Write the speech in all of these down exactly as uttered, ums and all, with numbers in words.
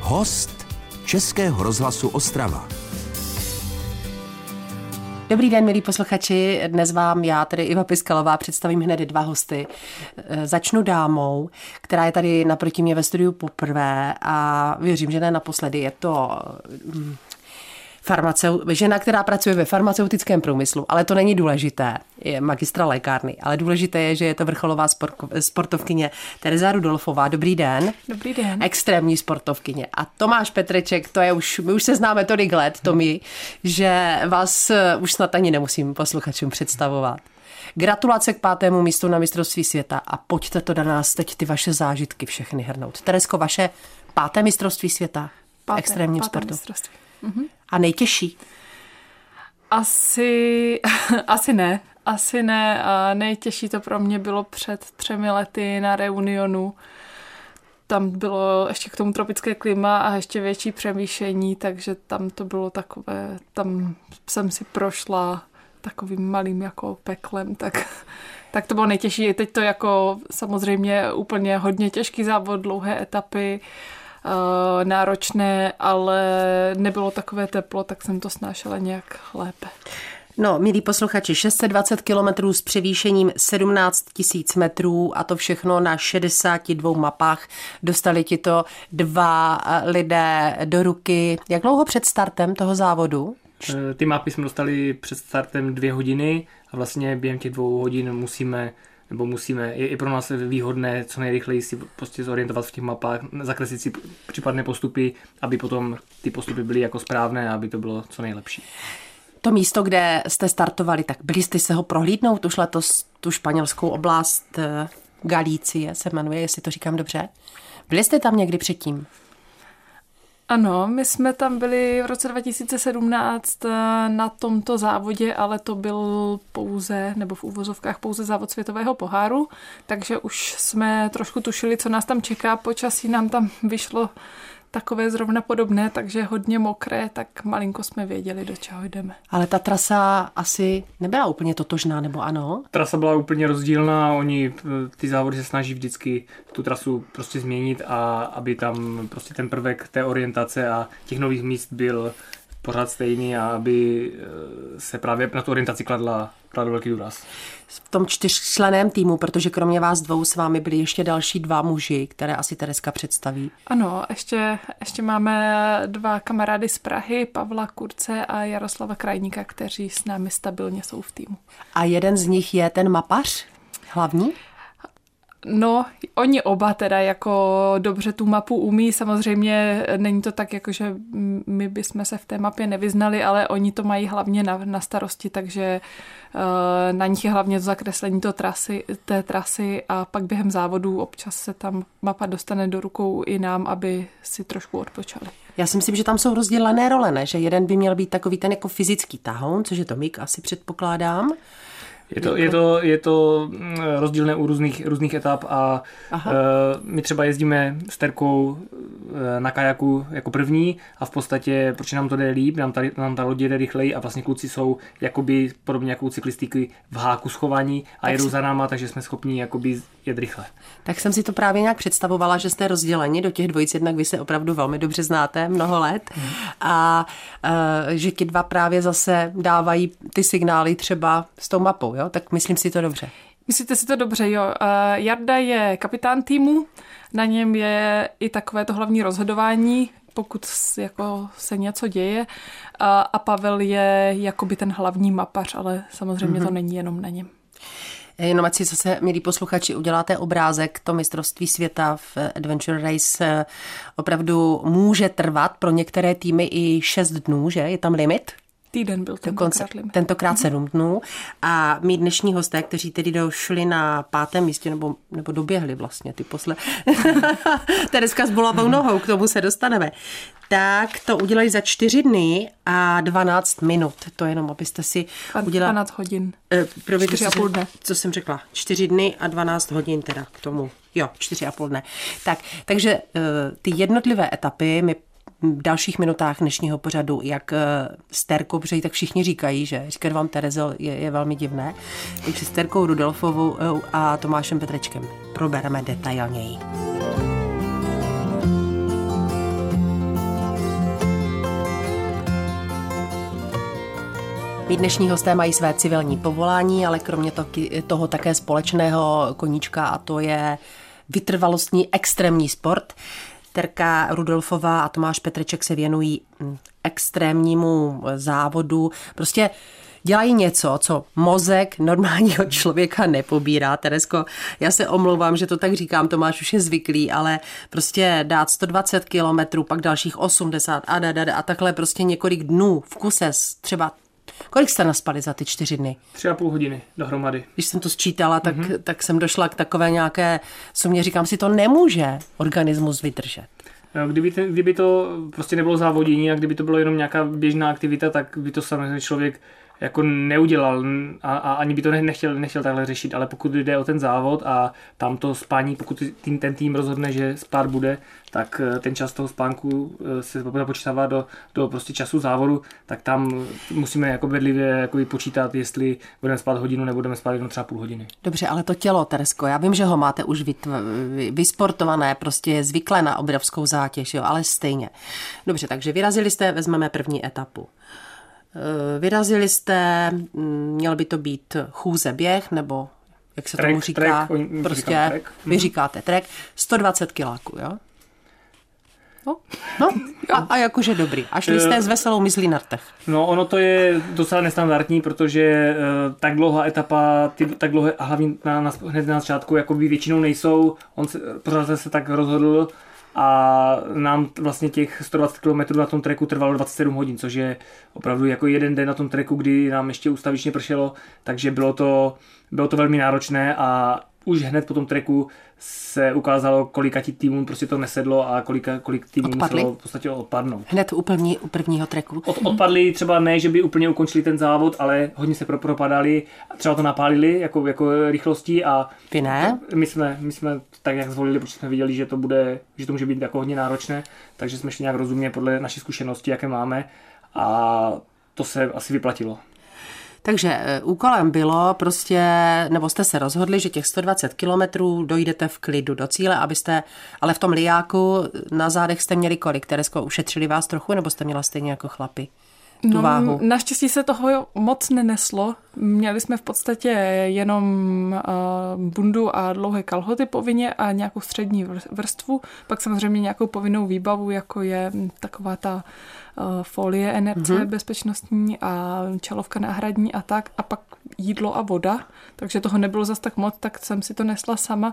Host Českého rozhlasu Ostrava. Dobrý den, milí posluchači. Dnes vám já, tedy Iva Piskalová, představím hned dva hosty. Začnu dámou, která je tady naproti mě ve studiu poprvé a věřím, že ne naposledy. Je to farmaceu, žena, která pracuje ve farmaceutickém průmyslu, ale to není důležité. Je magistra lékárny, ale důležité je, že je to vrcholová sportovkyně Tereza Rudolfová. Dobrý den. Dobrý den. Extrémní sportovkyně. A Tomáš Petreček, to je už, my už se známe tolik let, Tomi, že vás už snad ani nemusím posluchačům představovat. Gratulace k pátému místu na mistrovství světa a pojďte to do nás teď ty vaše zážitky všechny hrnout. Teresko, vaše páté mistrovství světa v extrémním sportu. Mhm. A nejtěžší? Asi, asi ne. Asi ne. A nejtěžší to pro mě bylo před třemi lety na Reunionu. Tam bylo ještě k tomu tropické klima a ještě větší přemýšlení, takže tam to bylo takové, tam jsem si prošla takovým malým jako peklem, tak, tak to bylo nejtěžší. Teď to jako samozřejmě úplně hodně těžký závod, dlouhé etapy, náročné, ale nebylo takové teplo, tak jsem to snášela nějak lépe. No, milí posluchači, šest set dvacet kilometrů s převýšením sedmnáct tisíc metrů a to všechno na šedesáti dvou mapách. Dostali ti to dva lidé do ruky. Jak dlouho před startem toho závodu? Ty mapy jsme dostali před startem dvě hodiny a vlastně během těch dvou hodin musíme nebo musíme, je i pro nás výhodné co nejrychleji si prostě zorientovat v těch mapách, zakreslit si případné postupy, aby potom ty postupy byly jako správné a aby to bylo co nejlepší. To místo, kde jste startovali, tak byli jste se ho prohlídnout už letos tu španělskou oblast Galície se jmenuje, jestli to říkám dobře. Byli jste tam někdy předtím? Ano, my jsme tam byli v roce dva tisíce sedmnáct na tomto závodě, ale to byl pouze, nebo v úvozovkách pouze závod světového poháru, takže už jsme trošku tušili, co nás tam čeká. Počasí nám tam vyšlo takové zrovna podobné, takže hodně mokré, tak malinko jsme věděli, do čeho jdeme. Ale ta trasa asi nebyla úplně totožná, nebo ano? Trasa byla úplně rozdílná, oni ty závody se snaží vždycky tu trasu prostě změnit a aby tam prostě ten prvek té orientace a těch nových míst byl pořád stejný a aby se právě na tu orientaci kladla, kladl velký důraz. V tom čtyřčlenném týmu, protože kromě vás dvou s vámi byli ještě další dva muži, které asi Tereska představí. Ano, ještě, ještě máme dva kamarády z Prahy, Pavla Kurce a Jaroslava Krajníka, kteří s námi stabilně jsou v týmu. A jeden z nich je ten mapař hlavní? No, oni oba teda jako dobře tu mapu umí, samozřejmě není to tak, jako že my bychom se v té mapě nevyznali, ale oni to mají hlavně na, na starosti, takže uh, na nich je hlavně to zakreslení to trasy, té trasy a pak během závodů občas se tam mapa dostane do rukou i nám, aby si trošku odpočali. Já si myslím, že tam jsou rozdělené role, ne? Že jeden by měl být takový ten jako fyzický tahoun, což je Tomík, asi předpokládám. Je to, je, to, je to rozdílné u různých, různých etap a uh, my třeba jezdíme s Terkou uh, na kajaku jako první a v podstatě, proč nám to jde líp, nám ta, nám ta loď jde rychleji a vlastně kluci jsou jakoby podobně jako u cyklistiky v háku schovaní a tak jedou si... za náma, takže jsme schopni jakoby jet rychle. Tak jsem si to právě nějak představovala, že jste rozděleni do těch dvojic, jednak vy se opravdu velmi dobře znáte, mnoho let hmm. a uh, že ti dva právě zase dávají ty signály třeba s tou mapou. Jo? Tak myslím si to dobře. Myslíte si to dobře, jo. Jarda je kapitán týmu, na něm je i takové to hlavní rozhodování, pokud jako se něco děje. A Pavel je jakoby ten hlavní mapař, ale samozřejmě mm-hmm. to není jenom na něm. Jenom ať si zase, milí posluchači, uděláte obrázek, to mistrovství světa v Adventure Race opravdu může trvat pro některé týmy i šest dnů, že? Je tam limit? Týden byl tentokrát limit. Tentokrát sedm dnů. A mý dnešní hosté, kteří tedy došli na pátém místě, nebo, nebo doběhli vlastně ty posle. Tereska s bolavou nohou, k tomu se dostaneme. Tak to udělali za čtyři dny a dvanáct minut. To jenom, abyste si udělali... dvanáct hodin. Eh, provědět, čtyři a půl dne. Co jsem řekla? čtyři dny a dvanáct hodin teda k tomu. Jo, čtyři a půl dne. Tak, takže uh, ty jednotlivé etapy my v dalších minutách dnešního pořadu, jak s Terkou, protože tak všichni říkají, že říkat vám Terezo je, je velmi divné, takže s Terkou Rudolfovou a Tomášem Petrečkem probereme detailněji. Mí dnešní hosté mají své civilní povolání, ale kromě toho také společného koníčka, a to je vytrvalostní extrémní sport. Terka Rudolfová a Tomáš Petreček se věnují extrémnímu závodu. Prostě dělají něco, co mozek normálního člověka nepobírá. Teresko, já se omlouvám, že to tak říkám, Tomáš už je zvyklý, ale prostě dát sto dvacet kilometrů, pak dalších osmdesát a, da, da, da, a takhle prostě několik dnů v kuse, třeba kolik jste naspali za ty čtyři dny? Tři a půl hodiny dohromady. Když jsem to sčítala, tak, mm-hmm. tak jsem došla k takové nějaké sumě, říkám si, to nemůže organismus vydržet. Kdyby, ten, kdyby to prostě nebylo závodění a kdyby to bylo jenom nějaká běžná aktivita, tak by to samozřejmě člověk jako neudělal a, a ani by to nechtěl, nechtěl takhle řešit, ale pokud jde o ten závod a tam to spání, pokud tým, ten tým rozhodne, že spát bude, tak ten čas toho spánku se započítává do, do prostě času závodu, tak tam musíme jako bedlivě jako počítat, jestli budeme spát hodinu nebo budeme spát jenom třeba půl hodiny. Dobře, ale to tělo, Teresko, já vím, že ho máte už vytv- vysportované, prostě je zvyklé na obrovskou zátěž, jo, ale stejně. Dobře, takže vyrazili jste, vezmeme první etapu. Vyrazili jste, měl by to být chůze běh, nebo jak se trek, tomu říká, trek, prostě trek. Vy říkáte trek, sto dvacet kiláků, jo? No, no a, a jakože dobrý. A šli jste s veselou myslí na rtech. No, ono to je docela nestandardní, protože uh, tak dlouhá etapa, ty, tak dlouhé, a hlavně na, na, hned na začátku, jako by většinou nejsou, on se, pořád se tak rozhodl, a nám vlastně těch sto dvacet kilometrů na tom treku trvalo dvacet sedm hodin, což je opravdu jako jeden den na tom treku, kdy nám ještě ustavičně pršelo, takže bylo to, bylo to velmi náročné a už hned po tom treku se ukázalo, kolika ti týmům prostě to nesedlo a kolika, kolik týmů muselo v podstatě odpadnout. Hned u, první, u prvního treku? Od, odpadli třeba ne, že by úplně ukončili ten závod, ale hodně se pro, propadali, třeba to napálili jako, jako rychlostí a Vy ne? My jsme, my jsme tak jak zvolili, protože jsme viděli, že to bude, že to může být jako hodně náročné, takže jsme šli nějak rozumně podle naší zkušenosti, jaké máme, a to se asi vyplatilo. Takže úkolem bylo prostě, nebo jste se rozhodli, že těch sto dvacet kilometrů dojdete v klidu do cíle, abyste, ale v tom lijáku na zádech jste měli kolik? Teresko, ušetřili vás trochu, nebo jste měla stejně jako chlapi tu no, váhu? Naštěstí se toho moc neneslo. Měli jsme v podstatě jenom uh, bundu a dlouhé kalhoty povinně a nějakou střední vrstvu, pak samozřejmě nějakou povinnou výbavu, jako je taková ta uh, folie N R C mm-hmm. bezpečnostní a čelovka náhradní a tak, a pak jídlo a voda, takže toho nebylo zas tak moc, tak jsem si to nesla sama.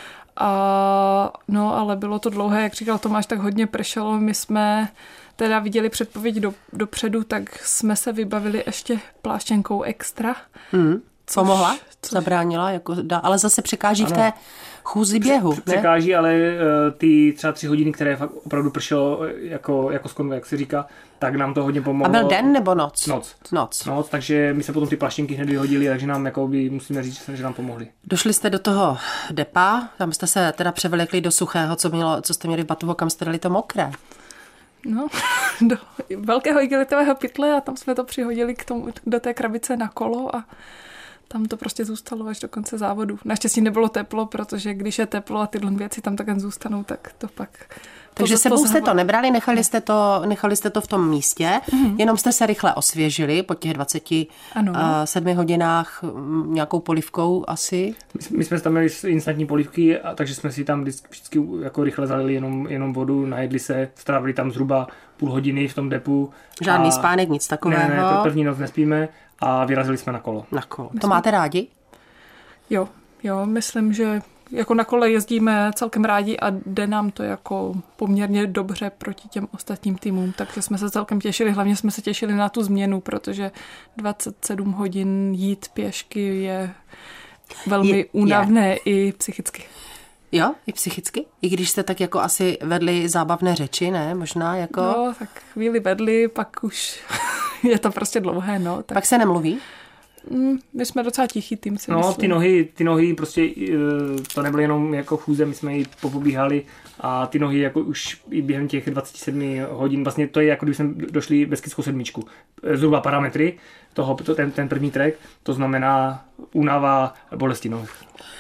A, no, ale bylo to dlouhé, jak říkal Tomáš, tak hodně pršelo. My jsme teda viděli předpověď do, dopředu, tak jsme se vybavili ještě pláštěnkou extra. Mm. Co mohla? Což... Zabránila? Jako, ale zase překáží ano. v té chůzi běhu. Pře- překáží, ale ty třeba tři hodiny, které fakt opravdu pršelo jako, jako skon, jak se říká, tak nám to hodně pomohlo. A byl den nebo noc? Noc. Noc. Noc, takže my se potom ty pláštěnky hned vyhodili, takže nám jako by, musíme říct, že nám pomohli. Došli jste do toho depa, tam jste se teda převlekli do suchého, co, mělo, co jste měli v batohu, kam jste dali to mokré? No, do velkého igelitového pytle a tam jsme to přihodili k tomu, do té krabice na kolo a tam to prostě zůstalo až do konce závodu. Naštěstí nebylo teplo, protože když je teplo a tyhle věci tam takhle zůstanou, tak to pak... Takže sebou jste to nebrali, nechali jste to, nechali jste to v tom místě, mm-hmm. jenom jste se rychle osvěžili po těch dvaceti sedmi hodinách nějakou polivkou asi. My, my jsme tam měli instantní polivky, a takže jsme si tam vždycky jako rychle zalili jenom, jenom vodu, najedli se, strávili tam zhruba půl hodiny v tom depu. Žádný spánek, nic takového. Ne, ne, to první noc nespíme a vyrazili jsme na kolo. Na kolo. To máte rádi? Jo, jo, myslím, že jako na kole jezdíme celkem rádi a jde nám to jako poměrně dobře proti těm ostatním týmům, takže jsme se celkem těšili, hlavně jsme se těšili na tu změnu, protože dvacet sedm hodin jít pěšky je velmi je, únavné je. I psychicky. Jo, i psychicky? I když jste tak jako asi vedli zábavné řeči, ne? Možná jako... No, tak chvíli vedli, pak už je to prostě dlouhé, no. Tak... Pak se nemluví? My jsme docela tichý tým, si No, myslím. ty nohy, ty nohy prostě, to nebyly jenom jako chůze, my jsme ji popobíhali a ty nohy jako už i během těch dvacet sedm hodin, vlastně to je jako když jsme došli Beskidskou sedmičku. Zhruba parametry toho, ten, ten první trek, to znamená únava, bolesti noh.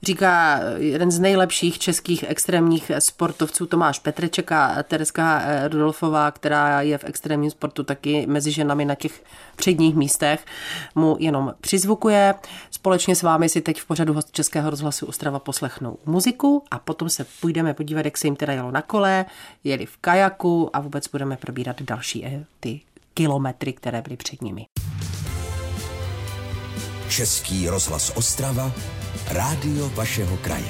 Říká jeden z nejlepších českých extrémních sportovců Tomáš Petreček a Tereska Rudolfová, která je v extrémním sportu taky mezi ženami na těch předních místech, mu jenom přizvukuje. Společně s vámi si teď v pořadu host Českého rozhlasu Ostrava poslechnou muziku a potom se půjdeme podívat, jak se jim teda jelo na kole, jeli v kajaku a vůbec budeme probírat další ty kilometry, které byly před nimi. Český rozhlas Ostrava, rádio vašeho kraje.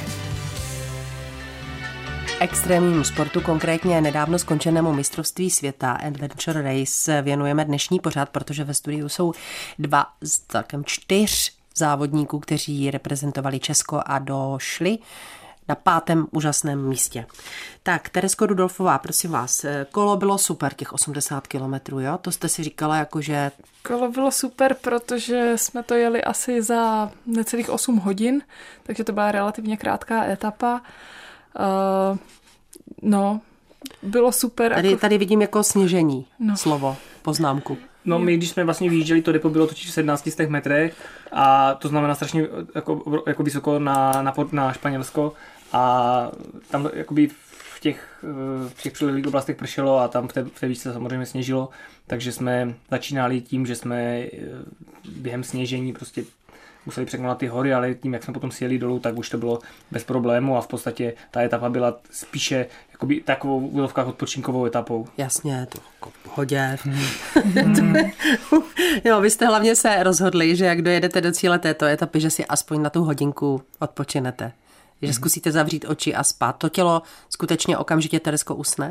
Extrémnímu sportu, konkrétně nedávno skončenému mistrovství světa Adventure Race, věnujeme dnešní pořad, protože ve studiu jsou dva z celkem čtyř závodníků, kteří reprezentovali Česko a došli na pátém úžasném místě. Tak, Teresko Rudolfová, prosím vás, kolo bylo super, těch osmdesát kilometrů, jo? To jste si říkala jako, že... Kolo bylo super, protože jsme to jeli asi za necelých osm hodin, takže to byla relativně krátká etapa. Uh, no, bylo super. Tady, jako... tady vidím jako sněžení, no. slovo, poznámku. No my, když jsme vlastně vyjížděli, to depo bylo totiž v sedmnácti stech metrech a to znamená strašně jako, jako vysoko na, na, na Španělsko a tam jakoby v těch, v těch přilehlých oblastech pršelo a tam v té, v té výšce samozřejmě sněžilo, takže jsme začínali tím, že jsme během sněžení prostě museli překonat ty hory, ale tím, jak jsme potom sjeli dolů, tak už to bylo bez problému a v podstatě ta etapa byla spíše jakoby takovou v úzovkách odpočinkovou etapou. Jasně, to jako v pohodě. Mm. Jo, vy jste hlavně se rozhodli, že jak dojedete do cíle této etapy, že si aspoň na tu hodinku odpočinete. Že mm. zkusíte zavřít oči a spát. To tělo skutečně okamžitě, Teresko, usne?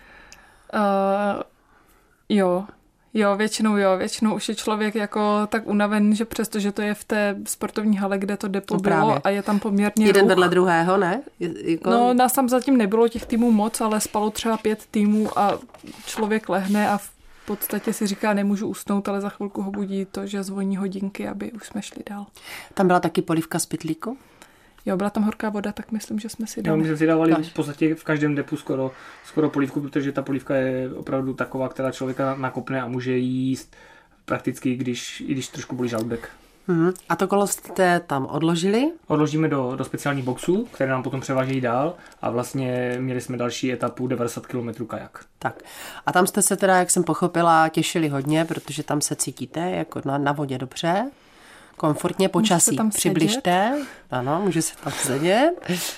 Uh, jo. Jo, většinou jo, většinou už je člověk jako tak unaven, že přesto, že to je v té sportovní hale, kde to depo no bylo a je tam poměrně jeden ruch. Vedle druhého, ne? Jako... No, nás tam zatím nebylo těch týmů moc, ale spalo třeba pět týmů a člověk lehne a v podstatě si říká, nemůžu usnout, ale za chvilku ho budí to, že zvoní hodinky, aby už jsme šli dál. Tam byla taky polívka z pytlíku? Jo, byla tam horká voda, tak myslím, že jsme si dali. Jo, my jsme si dávali v podstatě v každém depu skoro, skoro polívku, protože ta polívka je opravdu taková, která člověka nakopne a může jíst prakticky, když, i když trošku bolí žaludek. Hmm. A to kolo jste tam odložili? Odložíme do, do speciálních boxů, které nám potom převážejí dál a vlastně měli jsme další etapu devadesát kilometrů kajak. Tak. A tam jste se teda, jak jsem pochopila, těšili hodně, protože tam se cítíte jako na, na vodě dobře. Komfortně, počasí přibližte. Ano, může se tam sedět.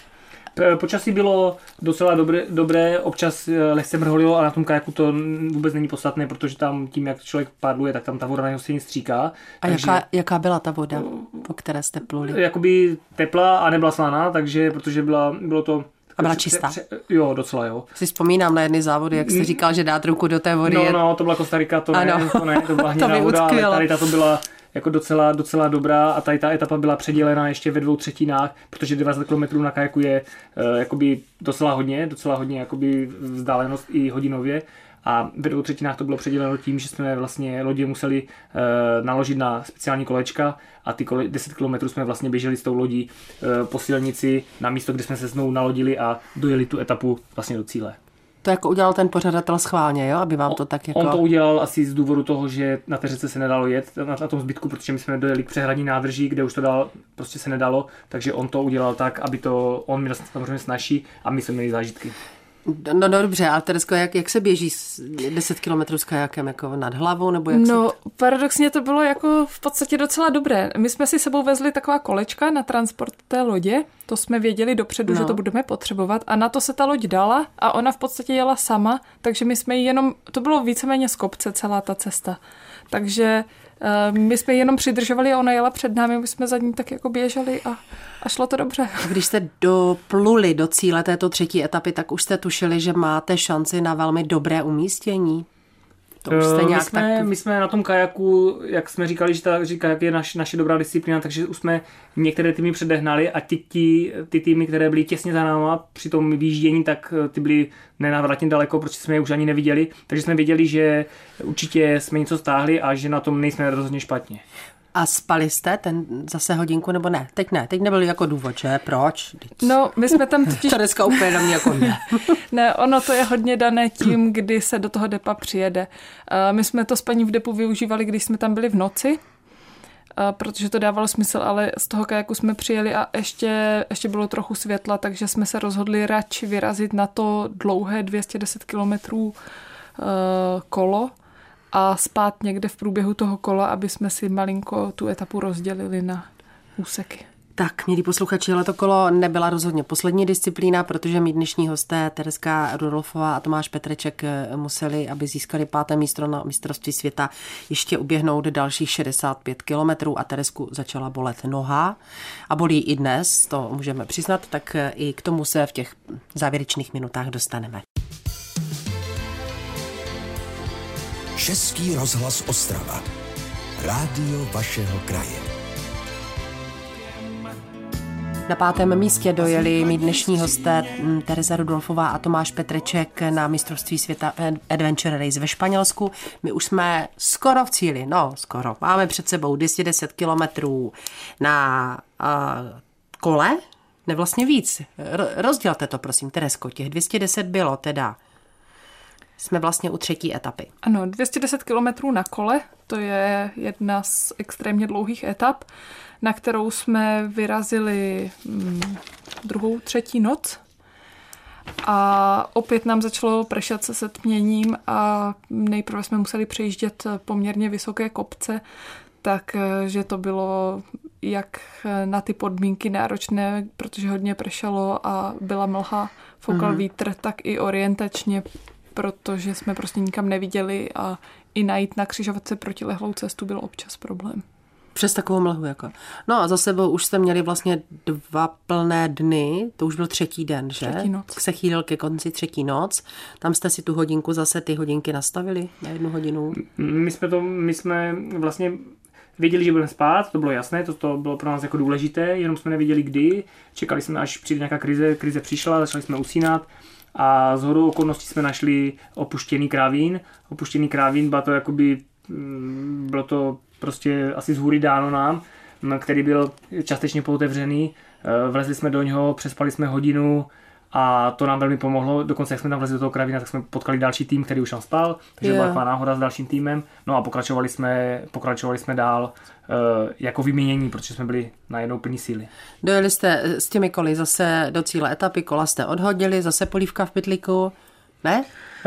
Počasí bylo docela dobré, dobré, občas lehce mrholilo a na tom kajaku to vůbec není podstatné, protože tam tím, jak člověk padluje, tak tam ta voda na něho stejně stříká. A takže, jaká, jaká byla ta voda, po které jste pluli? Jakoby teplá a nebyla slaná, takže protože byla, bylo to... A byla čistá? Jo, docela jo. Si vzpomínám na jedny závody, jak jste říkal, že dát ruku do té vody. No, je... no, to byla Kostarika, to ne, to ne, to byla hnědá to voda, ale utkvělo. tady ta to byla jako docela, docela dobrá a tady ta etapa byla předělena ještě ve dvou třetinách, protože devadesát kilometrů na kajaku je uh, jakoby docela hodně, docela hodně jakoby vzdálenost i hodinově a ve dvou třetinách to bylo předěleno tím, že jsme vlastně lodě museli uh, naložit na speciální kolečka a ty kole, deset kilometrů jsme vlastně běželi s tou lodí uh, po silnici na místo, kde jsme se znovu nalodili a dojeli tu etapu vlastně do cíle. To jako udělal ten pořadatel schválně, jo? Aby vám to tak jako... On to udělal asi z důvodu toho, že na té řece se nedalo jet na, na tom zbytku, protože my jsme dojeli k přehradní nádrží, kde už to dal, prostě se nedalo, takže on to udělal tak, aby to, on měl samozřejmě snažší a my jsme měli zážitky. No, no dobře, ale Teresko, jak, jak se běží deset kilometrů s kajakem, jako nad hlavou, nebo jak No, se... paradoxně to bylo jako v podstatě docela dobré. My jsme si sebou vezli taková kolečka na transport té lodě, to jsme věděli dopředu, no. že to budeme potřebovat a na to se ta loď dala a ona v podstatě jela sama, takže my jsme ji jenom, to bylo víceméně z kopce celá ta cesta. Takže uh, my jsme ji jenom přidržovali a ona jela před námi, my jsme za ní tak jako běželi a, a šlo to dobře. Když jste dopluli do cíle této třetí etapy, tak už jste tušili, že máte šanci na velmi dobré umístění? To už jste nějak my, jsme, tak... my jsme na tom kajaku, jak jsme říkali, že, ta, že kajak je naš, naše dobrá disciplína, takže už jsme některé týmy předehnali a ty, ty, ty týmy, které byly těsně za náma při tom výjíždění, tak ty byly nenávratně daleko, protože jsme je už ani neviděli, takže jsme věděli, že určitě jsme něco stáhli a že na tom nejsme rozhodně špatně. A spali jste ten zase hodinku, nebo ne? Teď ne, teď nebyl jako důvod, že? Proč? No, my jsme tam totiž... To dneska úplně na mě jako ne. Ne, ono to je hodně dané tím, kdy se do toho depa přijede. My jsme to spaní v depu využívali, když jsme tam byli v noci. protože to dávalo smysl, ale z toho kajaku jsme přijeli a ještě, ještě bylo trochu světla, takže jsme se rozhodli radši vyrazit na to dlouhé dvě stě deset kilometrů kolo a spát někde v průběhu toho kola, aby jsme si malinko tu etapu rozdělili na úseky. Tak, milí posluchači, ale to kolo nebyla rozhodně poslední disciplína, protože mý dnešní hosté Tereska Rudolfová a Tomáš Petreček museli, aby získali páté místo na mistrovství světa, ještě uběhnout dalších šedesát pět kilometrů a Teresku začala bolet noha a bolí i dnes, to můžeme přiznat, tak i k tomu se v těch závěrečných minutách dostaneme. Český rozhlas Ostrava. Rádio vašeho kraje. Na pátém místě dojeli mý dnešní hosté Tereza Rudolfová a Tomáš Petreček na mistrovství světa Adventure Race ve Španělsku. My už jsme skoro v cíli, no skoro. Máme před sebou dvě stě deset kilometrů na uh, kole, ne vlastně víc. R- rozdělte to, prosím, Teresko, těch dvě stě deset bylo teda. Jsme vlastně u třetí etapy. Ano, dvě stě deset kilometrů na kole, to je jedna z extrémně dlouhých etap, na kterou jsme vyrazili hm, druhou, třetí noc. A opět nám začalo pršet se setměním a nejprve jsme museli přejíždět poměrně vysoké kopce, takže to bylo jak na ty podmínky náročné, protože hodně pršelo a byla mlha, foukal mm. vítr, tak i orientačně, protože jsme prostě nikam neviděli a i najít na křižovatce protilehlou cestu byl občas problém. Přes takovou mlhu jako. No a za sebou už jste měli vlastně dva plné dny, to už byl třetí den, že? Třetí noc. Se chýlil ke konci třetí noc. Tam jste si tu hodinku zase ty hodinky nastavili na jednu hodinu. My jsme to, my jsme vlastně věděli, že budeme spát, to bylo jasné, to, to bylo pro nás jako důležité, jenom jsme nevěděli kdy. Čekali jsme, až přijde nějaká krize, krize přišla, začali jsme usínat. A shodou okolností jsme našli opuštěný krávín. Opuštěný krávín, bylo to jakoby, bylo to prostě asi z hůry dáno nám, který byl částečně pootevřený. Vlezli jsme do něho, přespali jsme hodinu a to nám velmi pomohlo. Dokonce, jak jsme tam vlezli do toho kravína, tak jsme potkali další tým, který už tam spal, takže yeah. byla taková náhoda s dalším týmem. No a pokračovali jsme, pokračovali jsme dál jako vyměnění, protože jsme byli na jednou plný síly. Dojeli jste s těmi koly zase do cíle etapy, kola jste odhodili, zase polívka v pytlíku, ne?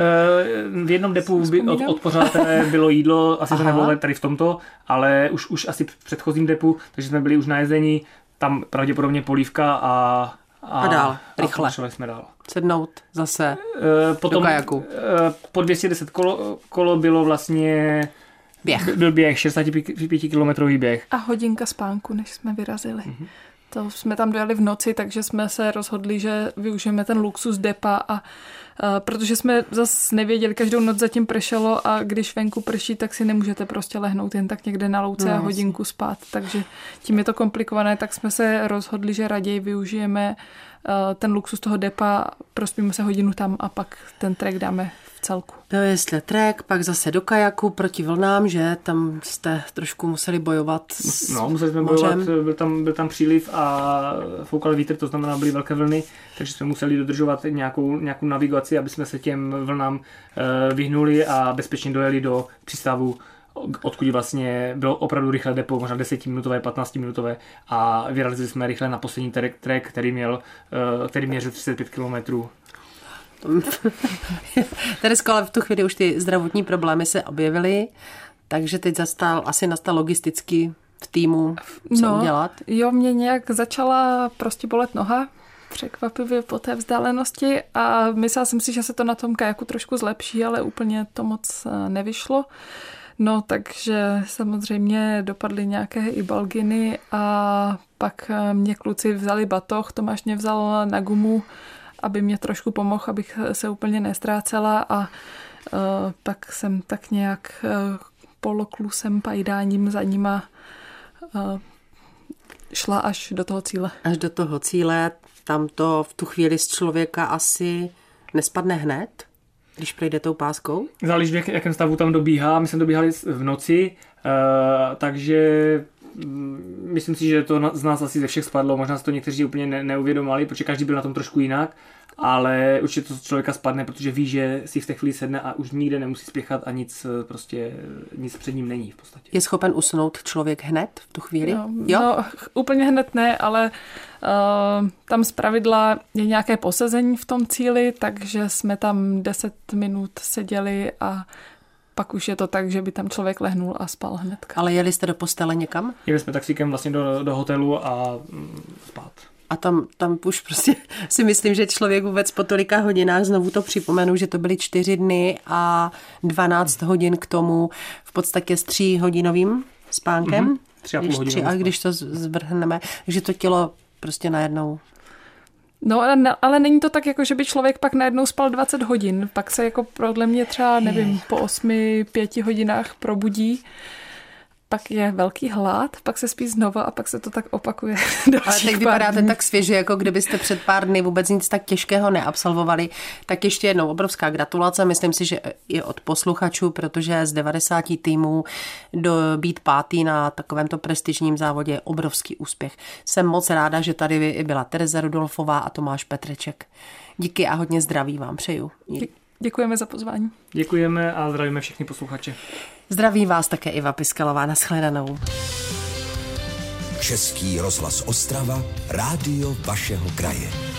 V jednom depu od, od pořadatele bylo jídlo, asi Aha. to nebylo tady v tomto, ale už, už asi v předchozím depu, takže jsme byli už najezení, tam pravděpodobně polívka a, a, a dál, rychle. A jsme dál. Sednout zase Potom, do kajaku. Po dvě stě deset kolo, kolo bylo vlastně běh. Byl běh, šedesát pět kilometrový běh. A hodinka spánku, než jsme vyrazili. Mm-hmm. To jsme tam dojeli v noci, takže jsme se rozhodli, že využijeme ten luxus depa a, a protože jsme zase nevěděli, každou noc zatím pršelo a když venku prší, tak si nemůžete prostě lehnout jen tak někde na louce no, a hodinku spát. Takže tím je to komplikované, tak jsme se rozhodli, že raději využijeme ten luxus toho depa, prospíme se hodinu tam a pak ten trek dáme v celku. Dojeli jste trek, pak zase do kajaku proti vlnám, že? Tam jste trošku museli bojovat s No, museli jsme mořem. bojovat, byl tam, byl tam příliv a foukal vítr, to znamená, byly velké vlny, takže jsme museli dodržovat nějakou, nějakou navigaci, aby jsme se těm vlnám e, vyhnuli a bezpečně dojeli do přístavu, odkud vlastně bylo opravdu rychlé depo, možná desetiminutové, patnáctiminutové a vyrazili jsme rychle na poslední trek, trek který měl, e, který měřil třicet pět kilometrů. Teresko, ale v tu chvíli už ty zdravotní problémy se objevily, takže teď zastal, asi nastal logisticky v týmu, co no, udělat. Jo, mě nějak začala prostě bolet noha, překvapivě po té vzdálenosti a myslela jsem si, že se to na tom kajaku trošku zlepší, ale úplně to moc nevyšlo. No, takže samozřejmě dopadly nějaké i balginy a pak mě kluci vzali batoh, Tomáš mě vzal na gumu, aby mě trošku pomohl, abych se úplně nestrácela a uh, pak jsem tak nějak uh, poloklusem, pajdáním za nima uh, šla až do toho cíle. Až do toho cíle, tam to v tu chvíli z člověka asi nespadne hned, když projde tou páskou? Záleží, v jakém stavu tam dobíhá. My jsme dobíhali v noci, uh, takže myslím si, že to z nás asi ze všech spadlo, možná se to někteří úplně ne, neuvědomali, protože každý byl na tom trošku jinak, ale určitě to z člověka spadne, protože ví, že si v té chvíli sedne a už nikde nemusí spěchat a nic prostě, nic před ním není v podstatě. Je schopen usnout člověk hned v tu chvíli? No, jo? No, úplně hned ne, ale uh, tam zpravidla je nějaké posezení v tom cíli, takže jsme tam deset minut seděli a pak už je to tak, že by tam člověk lehnul a spal hnedka. Ale jeli jste do postele někam? Jeli jsme taxíkem vlastně do, do hotelu a mm, spát. A tam, tam už prostě si myslím, že člověk vůbec po tolika hodinách, znovu to připomenu, že to byly čtyři dny a dvanáct hodin k tomu v podstatě s tříhodinovým spánkem. Mm-hmm. Tři a půl hodinovým A když to zvrhneme, takže to tělo prostě najednou... No, ale není to tak, jako že by člověk pak najednou spal dvacet hodin. Pak se jako podle mě třeba, nevím, po osmi, pěti hodinách probudí. Pak je velký hlad, pak se spí znova a pak se to tak opakuje. Ale teď vypadáte tak svěže, jako kdybyste před pár dny vůbec nic tak těžkého neabsolvovali. Tak ještě jednou obrovská gratulace, myslím si, že i od posluchačů, protože z devadesáti týmů do být pátý na takovémto prestižním závodě je obrovský úspěch. Jsem moc ráda, že tady byla Tereza Rudolfová a Tomáš Petreček. Díky a hodně zdraví vám přeju. Děkujeme za pozvání. Děkujeme a zdravíme všechny posluchače. Zdraví vás také Iva Piskalová, nashledanou. Český rozhlas Ostrava, rádio vašeho kraje.